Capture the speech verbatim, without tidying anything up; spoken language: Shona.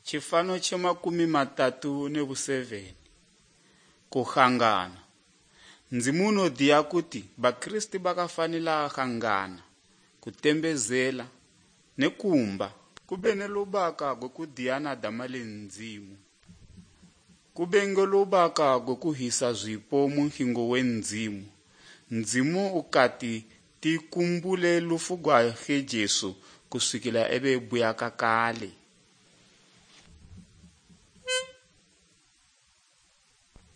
Chifano cha makumi matatu ne buseveni kuhangana ndzimuno diya kuti bakristi bakafanila hangana kutembezela nekumba kube nelubaka gwekudiyana damale ndzimu kubenge lubaka gwekuhisa zwipo munhingo wendzimu ndzimu ukati tikumbule lufu gwa he Jesu kuswikila ebe buyaka kale.